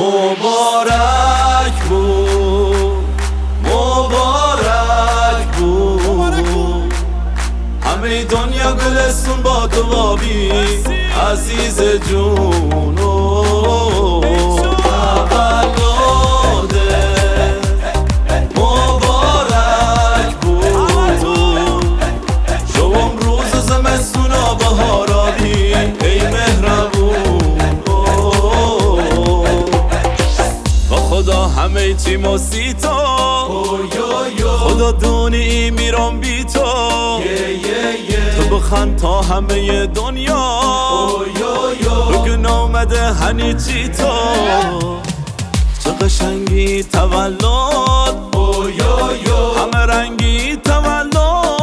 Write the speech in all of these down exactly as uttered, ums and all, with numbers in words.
مبارک بود، مبارک بود، همه دنیا گلستون با تو بابی عزیز جون. تولد مبارک بود، شوم روز زمستونا بهارابی ای مهربون. با خدا همه چی ما سی تو، خدا دونی میرم بی تو، تو بخند تا همه دنیا بگن آمده هنی چی تو. چه قشنگی تولد، همه رنگی تولد،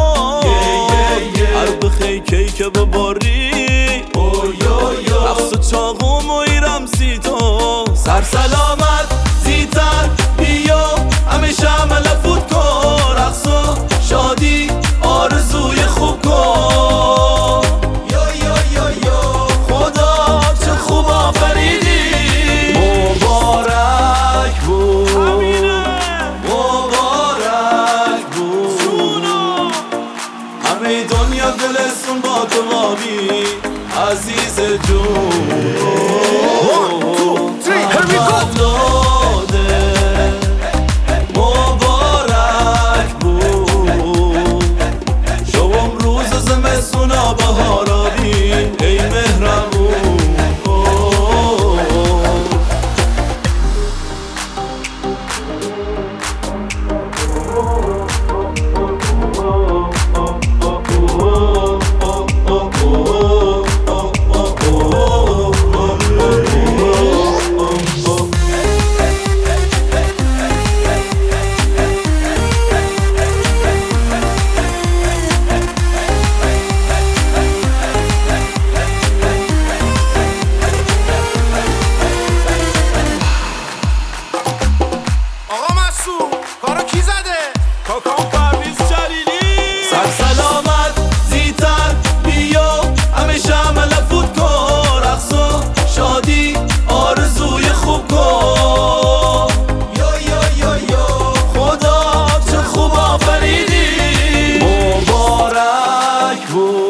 هر بخی کیک بباری رقص و چاقوم و ایرم سی تو. سر سلامت زیتر بیا همیشه عمل فوت کن، رقص و شادی آرزوی خوب کن. یا یا یا یا خدا چه خوب آفریدی. مبارک بود، مبارک بود، همه دنیا دلستون با تو بابی عزیز جون. مبارک بود، شوم روز زمستونا بهارابی ای مهربون. کارو کی زده؟ کاکام پرویز جلیلی. سر سلامت زیتر بیا همیشه عمل فوت کن، رقص و شادی آرزوی خوب کن. یا یا یا یا خدا چه خوب آفریدی. مبارک بود.